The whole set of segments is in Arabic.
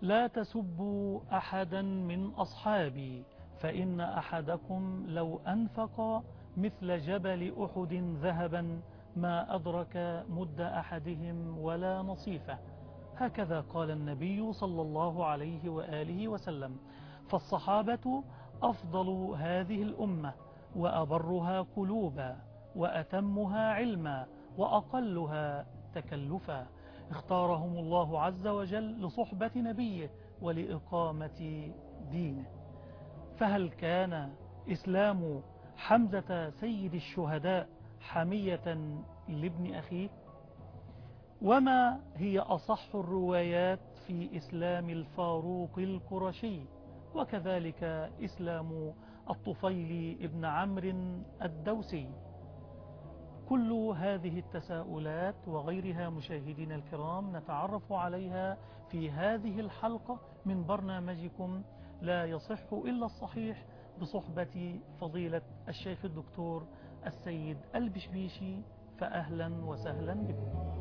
لا تسبوا أحدا من أصحابي فإن أحدكم لو أنفق مثل جبل أحد ذهبا ما أدرك مد أحدهم ولا نصيفه. هكذا قال النبي صلى الله عليه وآله وسلم. فالصحابة أفضل هذه الأمة وأبرها قلوبا وأتمها علما وأقلها تكلفا. اختارهم الله عز وجل لصحبة نبيه ولإقامة دينه. فهل كان إسلام حمزة سيد الشهداء حمية لابن أخيه؟ وما هي أصح الروايات في إسلام الفاروق القرشي وكذلك إسلام الطفيل ابن عمرو الدوسي؟ كل هذه التساؤلات وغيرها مشاهدينا الكرام نتعرف عليها في هذه الحلقة من برنامجكم لا يصح إلا الصحيح بصحبة فضيلة الشيخ الدكتور السيد البشبيشي. فأهلا وسهلا بكم.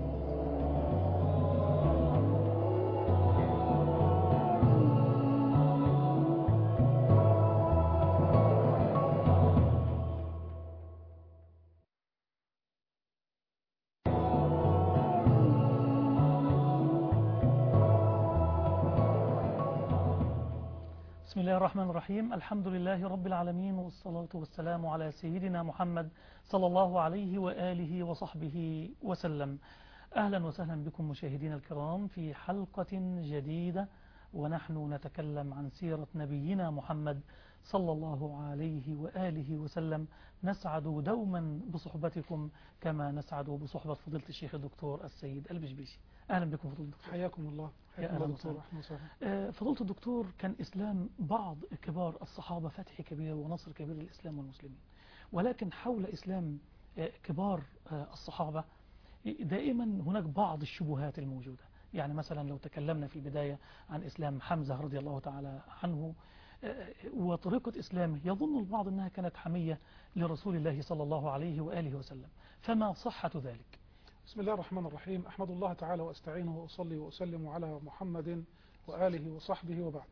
بسم الله الرحمن الرحيم. الحمد لله رب العالمين والصلاة والسلام على سيدنا محمد صلى الله عليه وآله وصحبه وسلم. أهلا وسهلا بكم مشاهدينا الكرام في حلقة جديدة ونحن نتكلم عن سيرة نبينا محمد صلى الله عليه وآله وسلم. نسعد دوما بصحبتكم كما نسعد بصحبة فضيلة الشيخ الدكتور السيد البشبيشي. أهلا بكم فضيلة الدكتور. حياكم الله. حياكم الله دكتور. فضيلة الدكتور، كان إسلام بعض كبار الصحابة فتح كبير ونصر كبير للإسلام والمسلمين، ولكن حول إسلام كبار الصحابة دائما هناك بعض الشبهات الموجودة. يعني مثلا لو تكلمنا في البداية عن إسلام حمزة رضي الله تعالى عنه وطريقة إسلامه، يظن البعض أنها كانت حمية لرسول الله صلى الله عليه وآله وسلم، فما صحة ذلك؟ بسم الله الرحمن الرحيم. أحمد الله تعالى وأستعينه وأصلي وأسلم على محمد وآله وصحبه وبعد.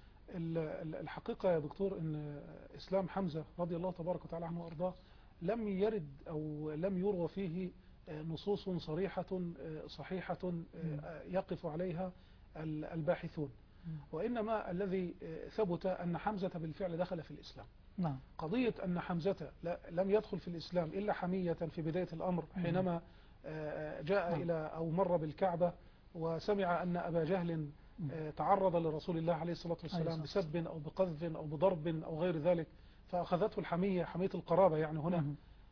الحقيقة يا دكتور أن إسلام حمزة رضي الله تبارك وتعالى عنه وأرضاه لم يرد أو لم يروى فيه نصوص صريحة صحيحة يقف عليها الباحثون، وإنما الذي ثبت أن حمزة بالفعل دخل في الإسلام. نعم. قضية أن حمزة لم يدخل في الإسلام إلا حمية في بداية الأمر حينما جاء إلى أو مر بالكعبة وسمع أن أبا جهل تعرض لرسول الله عليه الصلاة والسلام بسب أو بقذف أو بضرب أو غير ذلك، فأخذته الحمية، حمية القرابة يعني هنا،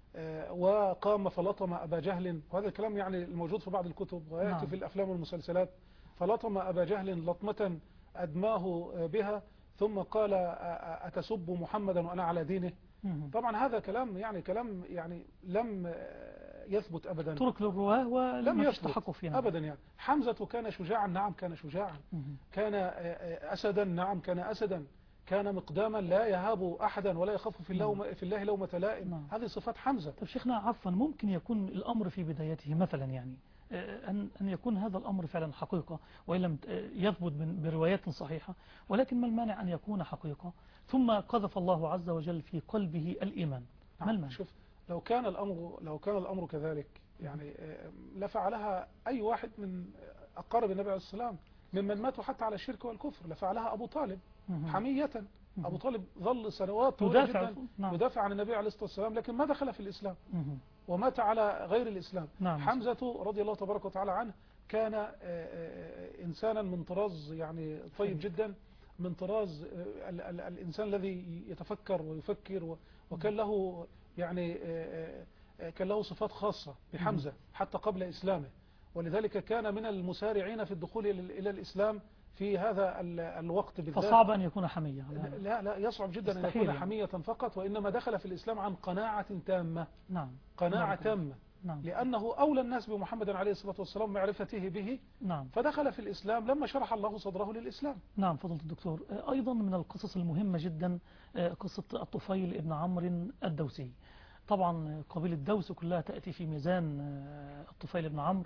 وقام فلطم أبا جهل. وهذا الكلام يعني الموجود في بعض الكتب ويأتي في الأفلام والمسلسلات. فلطم أبا جهل لطمة أدماه بها ثم قال أتسب محمدا وأنا على دينه. طبعا هذا كلام يعني لم يثبت أبدا، ترك للرواه ولم يستحق فيها أبدا. يعني حمزة كان شجاعا، نعم كان شجاعا، كان أسدا، نعم كان أسدا، كان مقداما لا يهاب أحدا ولا يخاف في الله لومة لائم. هذه صفات حمزة. طب شيخنا عفوا، ممكن يكون الأمر في بدايته مثلا يعني أن يكون هذا الأمر فعلا حقيقة وإن لم يثبت بروايات صحيحة، ولكن ما المانع أن يكون حقيقة ثم قذف الله عز وجل في قلبه الإيمان؟ ما المانع؟ شوف، لو كان الأمر كذلك يعني لفعلها أي واحد من أقارب النبي عليه الصلاة والسلام ممن ماتوا حتى على الشرك والكفر. لفعلها أبو طالب حمية. أبو طالب ظل سنوات طويلة جدا يدافع عن النبي عليه الصلاة والسلام، لكن ما دخل في الإسلام ومات على غير الإسلام. حمزة رضي الله تبارك وتعالى عنه كان إنسانا من طراز يعني طيب جدا، من طراز الإنسان الذي يتفكر ويفكر، وكان له يعني كان له صفات خاصة بحمزة حتى قبل إسلامه، ولذلك كان من المسارعين في الدخول إلى الإسلام في هذا الوقت بالذات. فصعب أن يكون حمية. لا يصعب جدا أن يكون حمية فقط، وإنما دخل في الإسلام عن قناعة تامة. نعم. قناعة تامة. نعم. لأنه أولى الناس بمحمد عليه الصلاة والسلام معرفته به. نعم. فدخل في الإسلام لما شرح الله صدره للإسلام. نعم فضيلة الدكتور. أيضا من القصص المهمة جدا قصة الطفيل ابن عمرو الدوسي. طبعا قبيلة الدوس كلها تأتي في ميزان الطفيل ابن عمرو،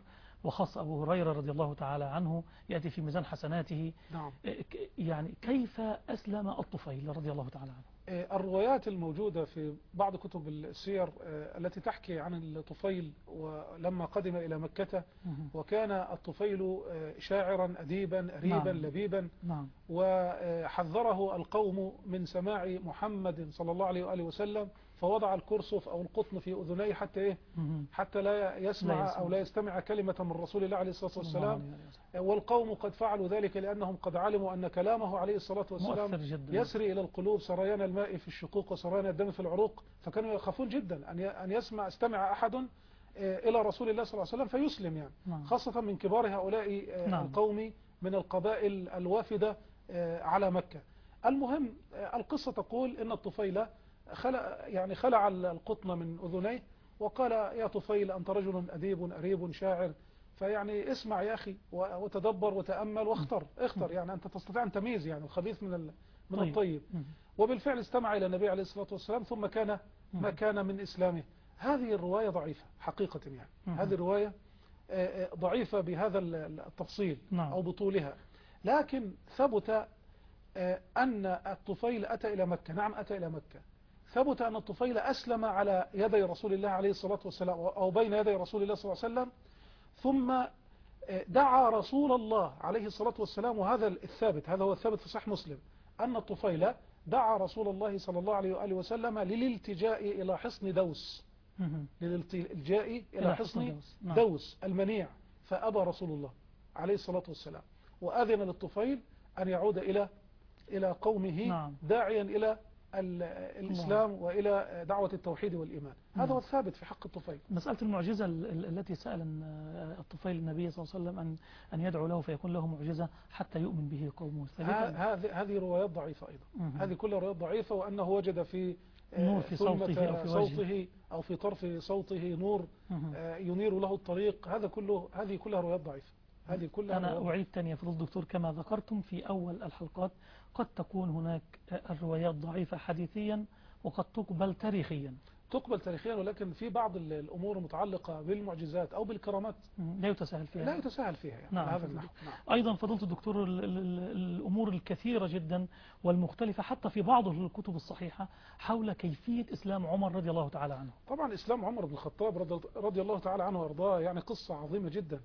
وخاصة أبو هريرة رضي الله تعالى عنه يأتي في ميزان حسناته. نعم. يعني كيف أسلم الطفيل رضي الله تعالى عنه؟ الروايات الموجودة في بعض كتب السير التي تحكي عن الطفيل ولما قدم إلى مكة، وكان الطفيل شاعرا أديبا أريبا لبيبا، وحذره القوم من سماع محمد صلى الله عليه وآله وسلم، فوضع الكرسف أو القطن في أذنيه حتى لا يسمع أو لا يستمع كلمة من رسول الله عليه الصلاة والسلام. والقوم قد فعلوا ذلك لأنهم قد علموا أن كلامه عليه الصلاة والسلام يسري إلى القلوب سريان الماء في الشقوق وسريان الدم في العروق، فكانوا يخافون جدا أن استمع أحد إلى رسول الله صلى الله عليه وسلم فيسلم، يعني خاصة من كبار هؤلاء القوم من القبائل الوافدة على مكة. المهم القصة تقول إن الطفيل خلع القطن من أذنيه وقال: يا طفيل أنت رجل أديب أريب شاعر، فيعني اسمع يا أخي وتدبر وتأمل واختر، يعني أنت تستطيع أن تميز يعني الخبيث من الطيب. وبالفعل استمع إلى النبي عليه الصلاة والسلام، ثم كان ما كان من إسلامه. هذه الرواية ضعيفة حقيقة، يعني هذه الرواية ضعيفة بهذا التفصيل أو بطولها، لكن ثبت أن الطفيل أتى إلى مكة. نعم أتى إلى مكة. ثبت أن الطفيل أسلم على يدي رسول الله عليه الصلاة والسلام أو بين يدي رسول الله صلى الله عليه وسلم، ثم دعا رسول الله عليه الصلاة والسلام. وهذا الثابت، هذا هو الثابت في صحيح مسلم، أن الطفيل دعا رسول الله صلى الله عليه وآله وسلم للالتجاء إلى حصن دوس، للالتجاء إلى حصن دوس المنيع، فأبى رسول الله عليه الصلاة والسلام، وأذن للطفيل أن يعود إلى قومه داعيا إلى الإسلام وإلى دعوة التوحيد والإيمان. هذا هو الثابت في حق الطفيل. مسألة المعجزة التي سأل الطفيل النبي صلى الله عليه وسلم أن يدعو له فيكون له معجزة حتى يؤمن به قومه، هذه روايات ضعيفة أيضا. هذه كلها روايات ضعيفة، وأنه وجد في نور في صوته أو في طرف صوته نور ينير له الطريق. هذه كلها روايات ضعيفة. أنا أعيد تاني يا فضل الدكتور، كما ذكرتم في أول الحلقات قد تكون هناك الروايات ضعيفة حديثيا وقد تقبل تاريخيا. ولكن في بعض الأمور المتعلقة بالمعجزات أو بالكرامات لا يتساهل فيها يعني. نعم. هذا النحو. أيضا فضلت الدكتور الأمور الكثيرة جدا والمختلفة حتى في بعض الكتب الصحيحة حول كيفية إسلام عمر رضي الله تعالى عنه. طبعا إسلام عمر بن الخطاب رضي الله تعالى عنه وارضاه يعني قصة عظيمة جدا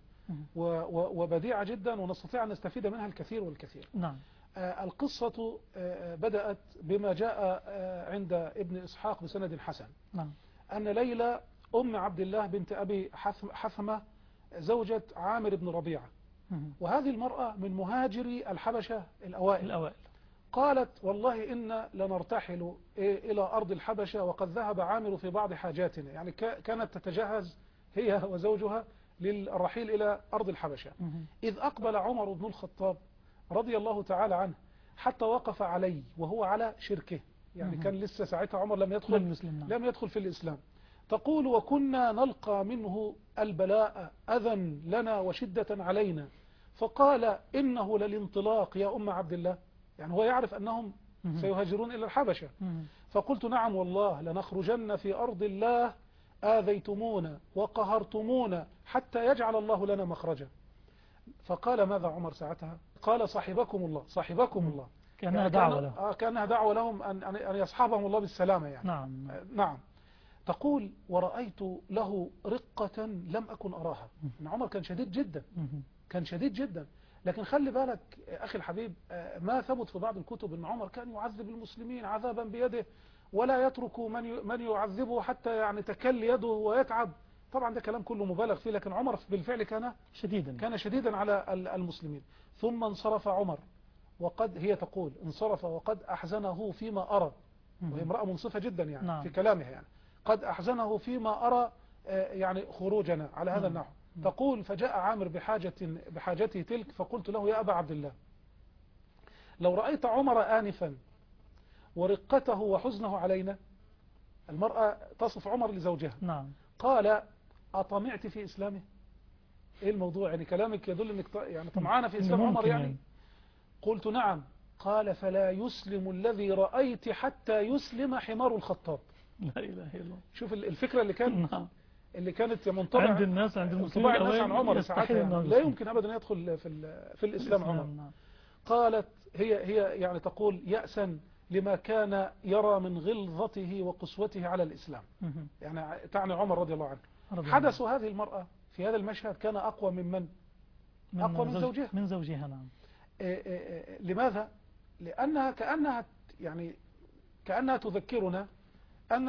وبديعة جدا، ونستطيع أن نستفيد منها الكثير والكثير. نعم. القصة بدأت بما جاء عند ابن إسحاق بسند حسن. نعم. أن ليلى أم عبد الله بنت أبي حثمة زوجة عامر بن ربيعة، وهذه المرأة من مهاجري الحبشة الأوائل. قالت: والله إن لنرتحل إلى أرض الحبشة وقد ذهب عامر في بعض حاجاتنا، يعني كانت تتجهز هي وزوجها للرحيل إلى أرض الحبشة، إذ أقبل عمر بن الخطاب رضي الله تعالى عنه حتى وقف علي وهو على شركه، يعني كان لسه ساعتها عمر لم يدخل في الإسلام. تقول: وكنا نلقى منه البلاء أذى لنا وشدة علينا، فقال: إنه للانطلاق يا أم عبد الله، يعني هو يعرف أنهم سيهاجرون إلى الحبشة. فقلت: نعم والله لنخرجن في أرض الله آذيتمونا وقهرتمونا حتى يجعل الله لنا مخرجا. فقال: ماذا عمر ساعتها؟ قال: صاحبكم الله. كأنها دعوة لهم. كأنها دعوة لهم أن يصحبهم الله بالسلامة يعني. نعم. تقول: ورأيت له رقة لم أكن أراها. إن عمر كان شديد جدا، لكن خلي بالك أخي الحبيب، ما ثبت في بعض الكتب أن عمر كان يعذب المسلمين عذابا بيده ولا يترك من يعذبه حتى يعني تكل يده ويتعب. طبعا ده كلام كله مبالغ فيه، لكن عمر بالفعل كان شديدا على المسلمين. ثم انصرف عمر هي تقول: انصرف وقد أحزنه فيما أرى، وهي امرأة منصفة جدا يعني في كلامها، يعني قد أحزنه فيما أرى يعني خروجنا على هذا النحو. تقول: فجاء عامر بحاجته تلك، فقلت له: يا أبا عبد الله، لو رأيت عمر آنفا ورقته وحزنه علينا. المرأة تصف عمر لزوجها. قال: أطمعت في إسلامه؟ إيه الموضوع؟ يعني كلامك يدل أنك يعني طمعانة في إسلام عمر يعني. قلت: نعم. قال: فلا يسلم الذي رأيت حتى يسلم حمار الخطاب. لا إله إلا الله. شوف الفكرة اللي كان اللي كانت منطبع عند الناس، عند المسلمين انطباع الناس عن عمر ساعتها يعني لا يمكن أبدا يدخل في الإسلام عمر. نعم. قالت هي يعني تقول يأسا لما كان يرى من غلظته وقسوته على الإسلام، يعني تعني عمر رضي الله عنه. حدث هذه المرأة في هذا المشهد كان أقوى من أقوى من زوجها، من زوجها. نعم. لماذا؟ لأنها كأنها تذكرنا أن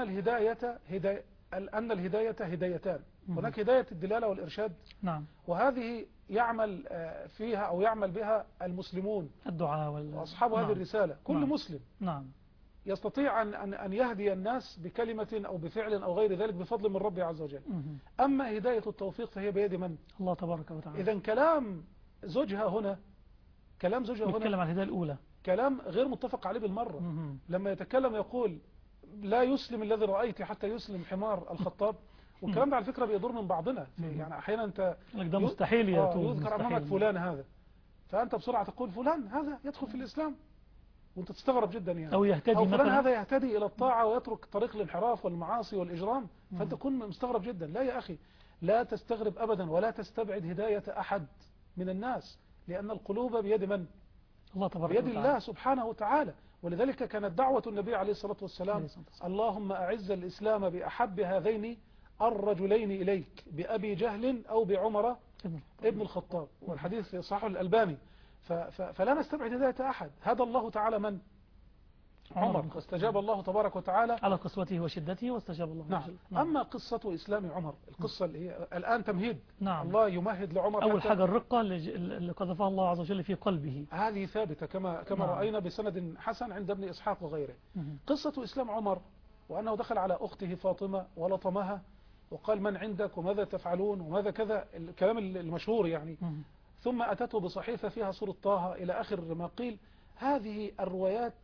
الهداية هدايتان. هناك هداية الدلالة والإرشاد، نعم، وهذه يعمل فيها أو يعمل بها المسلمون الدعاء وأصحاب هذه الرسالة. كل مسلم يستطيع أن يهدي الناس بكلمة أو بفعل أو غير ذلك بفضل من ربي عز وجل. أما هداية التوفيق فهي بيد من؟ الله تبارك وتعالى. إذن كلام زوجها هنا يتكلم عن الهداية الأولى، كلام غير متفق عليه بالمرة. لما يتكلم يقول لا يسلم الذي رأيت حتى يسلم حمار الخطاب. والكلام ده على فكرة بيدور من بعضنا، يعني أحيانا أنت ده مستحيل يذكر أمامك فلان هذا، فأنت بسرعة تقول فلان هذا يدخل في الإسلام، وأنت تستغرب جدا يعني، أو فلان هذا يهتدي إلى الطاعة ويترك طريق الانحراف والمعاصي والإجرام، فأنت تكون مستغرب جدا. لا يا أخي، لا تستغرب أبدا ولا تستبعد هداية أحد من الناس، لأن القلوب بيد من؟ الله تبارك بيد الله سبحانه وتعالى. ولذلك كانت دعوة النبي عليه الصلاة والسلام اللهم أعز الإسلام بأحب هذين الرجلين إليك، بأبي جهل أو بعمر ابن الخطاب، والحديث صحيح الألباني. فلا نستبعد هداية أحد. هدى الله تعالى من؟ عمر، واستجاب الله تبارك وتعالى على قسوته وشدته، واستجاب الله. نعم. أما قصة إسلام عمر، القصة اللي هي الآن تمهيد. نعم. الله يمهد لعمر أول حاجة الرقة اللي قذفها الله عز وجل في قلبه، هذه ثابتة كما رأينا بسند حسن عند ابن إسحاق وغيره. قصة إسلام عمر وأنه دخل على أخته فاطمة ولطمها وقال من عندك وماذا تفعلون وماذا كذا، الكلام المشهور يعني. ثم أتته بصحيفة فيها سورة طه إلى آخر ما قيل. هذه الروايات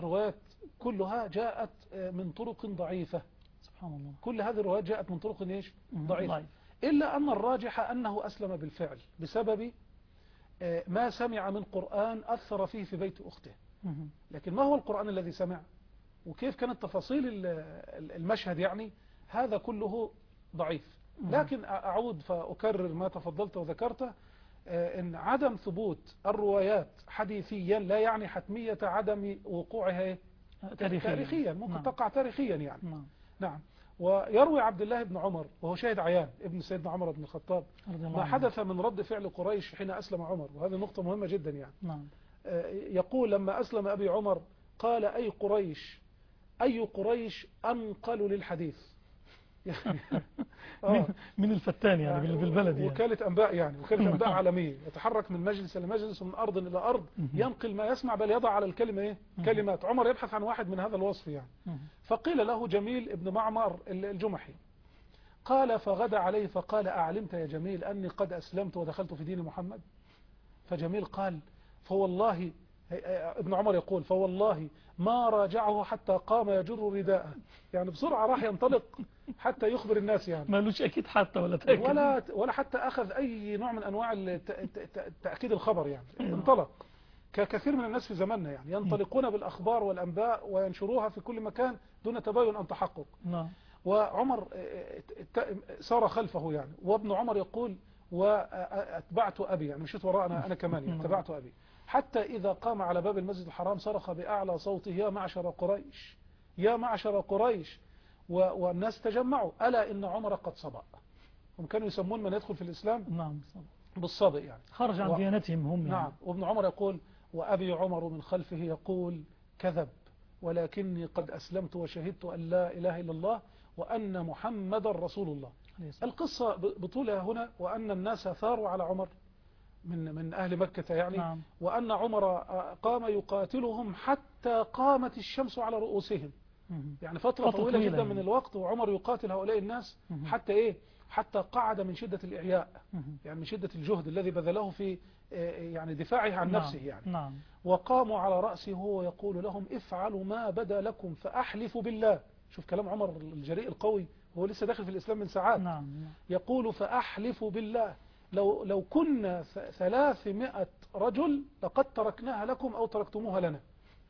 كلها جاءت من طرق ضعيفة، سبحان الله. كل هذه الروايات جاءت من طرق ضعيفة، إلا أن الراجح أنه أسلم بالفعل بسبب ما سمع من قرآن أثر فيه في بيت أخته. لكن ما هو القرآن الذي سمع وكيف كانت تفاصيل المشهد يعني، هذا كله ضعيف. لكن أعود فأكرر ما تفضلت وذكرته، إن عدم ثبوت الروايات حديثيا لا يعني حتمية عدم وقوعها تاريخيا. ممكن تقع تاريخيا يعني. نعم. ويروي عبد الله بن عمر وهو شاهد عيان ابن سيدنا عمر بن الخطاب ما حدث من رد فعل قريش حين أسلم عمر، وهذه نقطة مهمة جدا يعني. يقول لما أسلم أبي عمر قال أي قريش أنقل للحديث يعني من الفتان يعني بالبلد يعني. وكالة أنباء يعني، وكالة أنباء عالمية، يتحرك من مجلس إلى مجلس ومن أرض إلى أرض، ينقل ما يسمع بل يضع على الكلمة كلمات. عمر يبحث عن واحد من هذا الوصف يعني. فقيل له جميل ابن معمر الجمحي، قال فغدا عليه فقال أعلمت يا جميل أني قد أسلمت ودخلت في دين محمد؟ فجميل قال فوالله، ابن عمر يقول فوالله ما راجعه حتى قام يجر رداءه، يعني بسرعة راح ينطلق حتى يخبر الناس يعني، ما لوش أكيد حتى ولا حتى أخذ أي نوع من أنواع تأكيد الخبر يعني. انطلق ككثير من الناس في زماننا يعني، ينطلقون بالأخبار والأنباء وينشروها في كل مكان دون تباين أن تحقق. وعمر سار خلفه يعني. وابن عمر يقول وأتبعت أبي، يعني مشيت وراء أنا كمان يعني، أتبعت أبي حتى إذا قام على باب المسجد الحرام صرخ بأعلى صوته يا معشر قريش يا معشر قريش، والناس تجمعوا ألا إن عمر قد صبأ. هم كانوا يسمون من يدخل في الإسلام بالصبأ يعني، خرج عن ديانتهم هم يعني. نعم. وابن عمر يقول وأبي عمر من خلفه يقول كذب ولكني قد أسلمت وشهدت أن لا إله إلا الله وأن محمد رسول الله. القصة بطولها هنا وأن الناس ثاروا على عمر من أهل مكة يعني. وأن عمر قام يقاتلهم حتى قامت الشمس على رؤوسهم، يعني فترة طويلة جدا من الوقت وعمر يقاتل هؤلاء الناس حتى إيه؟ حتى قعد من شدة الإعياء، يعني من شدة الجهد الذي بذله في يعني دفاعه عن نفسه يعني. وقاموا على رأسه وهو يقول لهم افعلوا ما بدا لكم فأحلف بالله. شوف كلام عمر الجريء القوي، هو لسه داخل في الإسلام من ساعات. يقول فأحلف بالله لو كنا 300 رجل لقد تركناها لكم أو تركتموها لنا.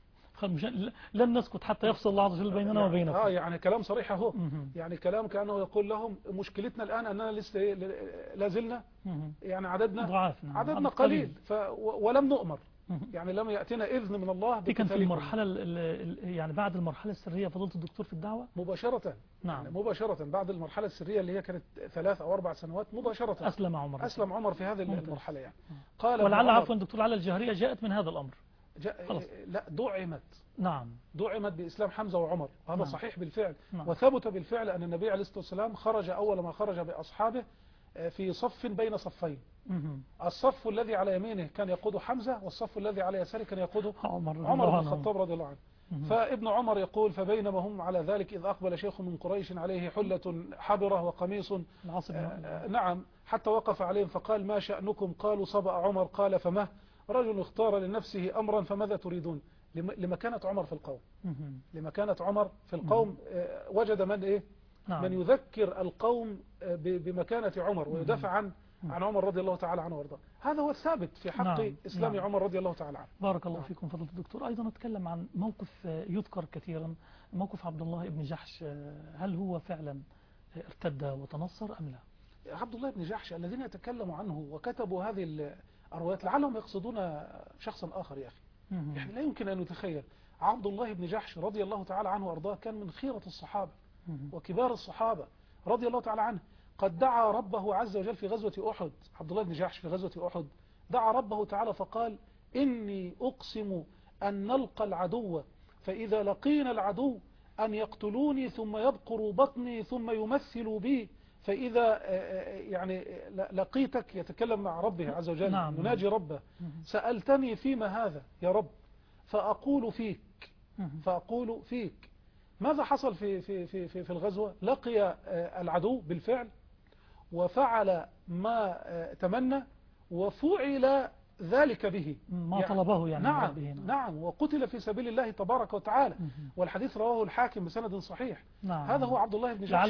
لن نسكت حتى يفصل الله عز وجل بيننا وبينكم. يعني كلام صريح اهو. يعني كلام كأنه يقول لهم مشكلتنا الآن أننا لسه لازلنا يعني عددنا قليل ولم نؤمر. يعني لم يأتنا إذن من الله. دي كان في المرحلة يعني بعد المرحلة السرية فضلت الدكتور في الدعوة مباشرة. نعم. يعني مباشرة بعد المرحلة السرية اللي هي كانت 3 أو 4 سنوات مباشرة أسلم عمر في هذه المرحلة يعني. قال ولعل عفوا دكتور على الجهرية جاءت من هذا الأمر. لا دعمت. نعم. دعمت بإسلام حمزة وعمر. هذا نعم. صحيح بالفعل. نعم. وثبت بالفعل أن النبي عليه الصلاة والسلام خرج أول ما خرج بأصحابه في صف بين صفين. الصف الذي على يمينه كان يقود حمزة، والصف الذي على يساره كان يقوده عمر بن الخطاب رضي الله عنه. فابن عمر يقول فبينما هم على ذلك إذ أقبل شيخ من قريش عليه حلة حبرة وقميص نعم حتى وقف عليهم فقال ما شأنكم؟ قالوا صبأ عمر. قال فمه؟ رجل اختار لنفسه أمرا فماذا تريدون؟ لما كانت عمر في القوم. لما كانت عمر في القوم وجد من إيه؟ نعم. من يذكر القوم بمكانة عمر ويدافع عن عمر رضي الله تعالى عنه وارضاه. هذا هو الثابت في حق نعم. إسلام نعم. عمر رضي الله تعالى عنه. بارك الله فيكم فضيلة الدكتور. أيضا نتكلم عن موقف يذكر كثيرا، موقف عبد الله بن جحش. هل هو فعلا ارتد وتنصر أم لا؟ عبد الله بن جحش الذين يتكلموا عنه وكتبوا هذه الروايات لعلهم يقصدون شخصا آخر يا أخي. يعني لا يمكن أن نتخيل. عبد الله بن جحش رضي الله تعالى عنه وارضاه كان من خيرة الصحابة وكبار الصحابة رضي الله تعالى عنه. قد دعا ربه عز وجل في غزوة أحد. عبد الله بن جحش في غزوة أحد دعا ربه تعالى فقال إني أقسم أن نلقى العدو فإذا لقينا العدو أن يقتلوني ثم يبقروا بطني ثم يمثلوا بي فإذا يعني لقيتك يتكلم مع ربه عز وجل نعم. يناجي ربه سألتني فيما هذا يا رب فأقول فيك ماذا حصل في الغزوة؟ لقي العدو بالفعل وفعل ما تمنى وفعل ذلك به ما طلبه يعني نعم ربه نعم وقتل في سبيل الله تبارك وتعالى. والحديث رواه الحاكم بسند صحيح. نعم. هذا هو عبد الله بن جحش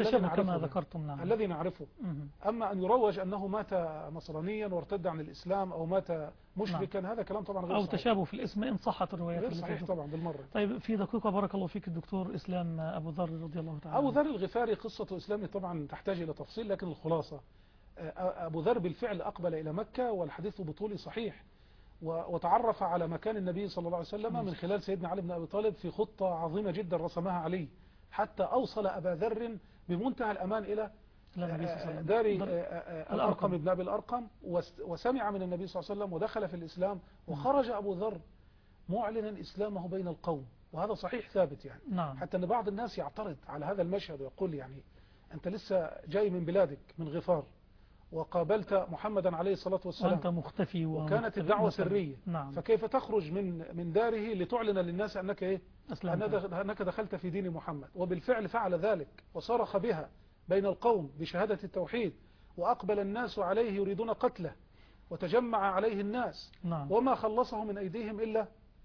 الذي نعرفه. أما أن يروج أنه مات نصرانيا وارتد عن الإسلام أو مات مشركا نعم. هذا كلام طبعا غير صحيح أو تشابه في الاسم إن صحت الروايات غير صحيح طبعا بالمرة. طيب في دقيقة بارك الله فيك الدكتور إسلام أبو ذر رضي الله تعالى. أبو ذر الغفاري قصة إسلامه طبعا تحتاج إلى تفصيل لكن الخلاصة أبو ذر بالفعل أقبل إلى مكة والحديث بطولي صحيح وتعرف على مكان النبي صلى الله عليه وسلم من خلال سيدنا علي بن أبي طالب في خطة عظيمة جدا رسمها علي حتى أوصل أبا ذر بمنتهى الأمان إلى دار الأرقم ابن أبي الأرقم وسمع من النبي صلى الله عليه وسلم ودخل في الإسلام وخرج أبو ذر معلنا إسلامه بين القوم وهذا صحيح ثابت يعني نعم. حتى أن بعض الناس يعترض على هذا المشهد ويقول يعني أنت لسه جاي من بلادك من غفار وقابلت محمدا عليه الصلاة والسلام وأنت مختفي وكانت الدعوة سرية نعم. فكيف تخرج من داره لتعلن للناس أنك إيه؟ أنك دخلت في دين محمد. وبالفعل فعل ذلك وصرخ بها بين القوم بشهادة التوحيد وأقبل الناس عليه يريدون قتله وتجمع عليه الناس نعم. وما خلصه من أيديهم إلا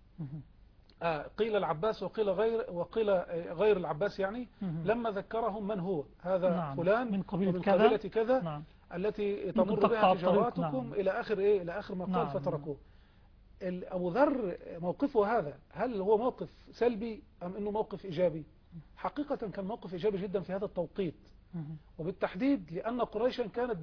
قيل العباس وقيل غير العباس يعني لما ذكرهم من هو هذا نعم. فلان من قبيلة كذا نعم. التي تمر بها تجاراتكم نعم. إلى آخر ما قال نعم. فتركوه. أبو ذر موقفه هذا هل هو موقف سلبي أم أنه موقف إيجابي؟ حقيقة كان موقف إيجابي جدا في هذا التوقيت وبالتحديد لأن قريشا كانت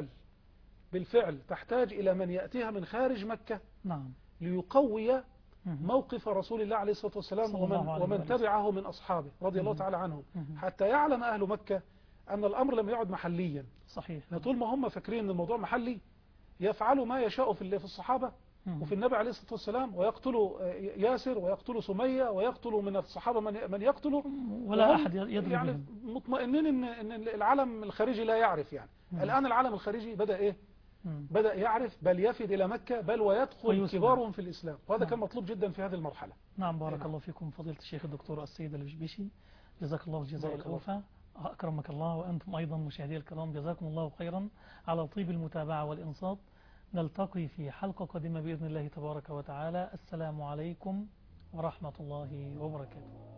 بالفعل تحتاج إلى من يأتيها من خارج مكة نعم. ليقوي موقف رسول الله عليه الصلاة والسلام ومن تبعه من أصحابه رضي الله تعالى عنهم حتى يعلم أهل مكة أن الأمر لم يعد محليا. صحيح. طول ما هم فاكرين أن الموضوع محلي يفعلوا ما يشاء في الصحابة وفي النبي عليه الصلاة والسلام ويقتلوا ياسر ويقتلوا سمية ويقتلوا من الصحابة من يقتلوا ولا أحد يدري يعني مطمئنين أن العالم الخارجي لا يعرف يعني. الآن العالم الخارجي بدأ إيه؟ بدأ يعرف بل يفد إلى مكة بل ويدخل كبارهم في الإسلام وهذا كان مطلوب جدا في هذه المرحلة. نعم بارك الله فيكم فضيلة الشيخ الدكتور السيد البشبيشي جزاك الله الجزاء الأوفى أكرمك الله وأنتم أيضا مشاهدي الكرام جزاكم الله خيرا على طيب المتابعة والإنصات. نلتقي في حلقة قادمة بإذن الله تبارك وتعالى. السلام عليكم ورحمة الله وبركاته.